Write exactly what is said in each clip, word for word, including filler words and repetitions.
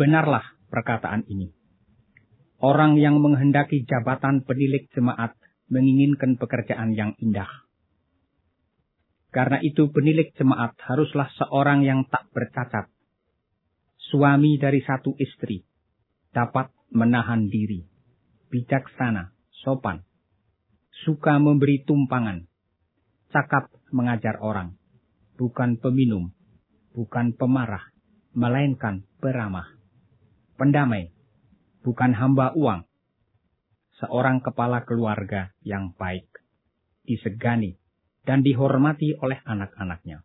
Benarlah perkataan ini. Orang yang menghendaki jabatan penilik jemaat menginginkan pekerjaan yang indah. Karena itu penilik jemaat haruslah seorang yang tak bercacat, suami dari satu istri, dapat menahan diri, bijaksana, sopan, suka memberi tumpangan, cakap mengajar orang, bukan peminum, bukan pemarah, melainkan peramah, pendamai, bukan hamba uang, seorang kepala keluarga yang baik, disegani dan dihormati oleh anak-anaknya.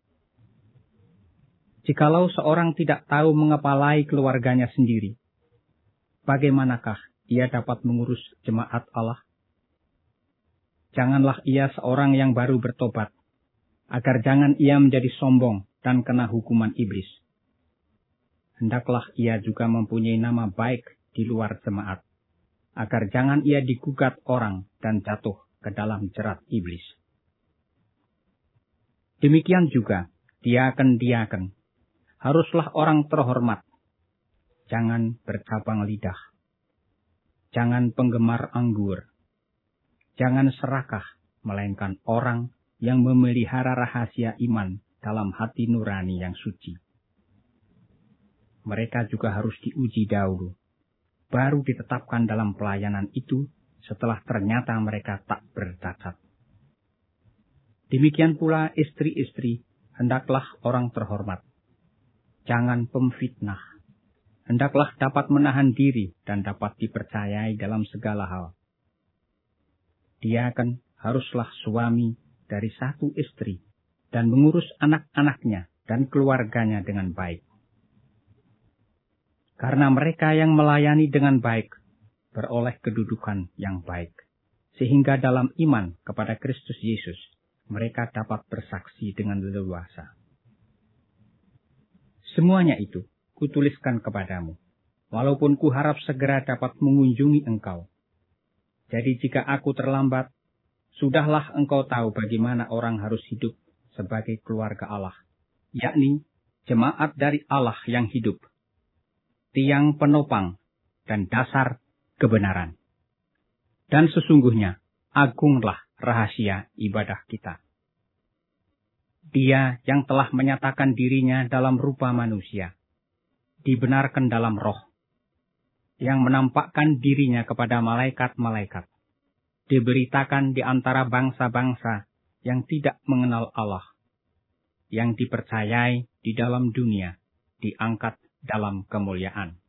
Jikalau seorang tidak tahu mengepalai keluarganya sendiri, bagaimanakah ia dapat mengurus jemaat Allah? Janganlah ia seorang yang baru bertobat, agar jangan ia menjadi sombong dan kena hukuman iblis. Hendaklah ia juga mempunyai nama baik di luar jemaat, agar jangan ia digugat orang dan jatuh ke dalam jerat iblis. Demikian juga diaken-diaken, haruslah orang terhormat, jangan bercabang lidah, jangan penggemar anggur, jangan serakah, melainkan orang yang memelihara rahasia iman dalam hati nurani yang suci. Mereka juga harus diuji dahulu, baru ditetapkan dalam pelayanan itu setelah ternyata mereka tak bercacat. Demikian pula istri-istri, hendaklah orang terhormat. Jangan pemfitnah. Hendaklah dapat menahan diri dan dapat dipercayai dalam segala hal. Diaken haruslah suami dari satu istri dan mengurus anak-anaknya dan keluarganya dengan baik. Karena mereka yang melayani dengan baik beroleh kedudukan yang baik, sehingga dalam iman kepada Kristus Yesus mereka dapat bersaksi dengan leluasa. Semuanya itu kutuliskan kepadamu, walaupun kuharap segera dapat mengunjungi engkau. Jadi jika aku terlambat, sudahlah engkau tahu bagaimana orang harus hidup sebagai keluarga Allah, yakni jemaat dari Allah yang hidup, tiang penopang dan dasar kebenaran. Dan sesungguhnya agunglah rahasia ibadah kita. Dia yang telah menyatakan dirinya dalam rupa manusia, dibenarkan dalam roh, yang menampakkan dirinya kepada malaikat-malaikat, diberitakan di antara bangsa-bangsa yang tidak mengenal Allah, yang dipercayai di dalam dunia, diangkat dalam kemuliaan.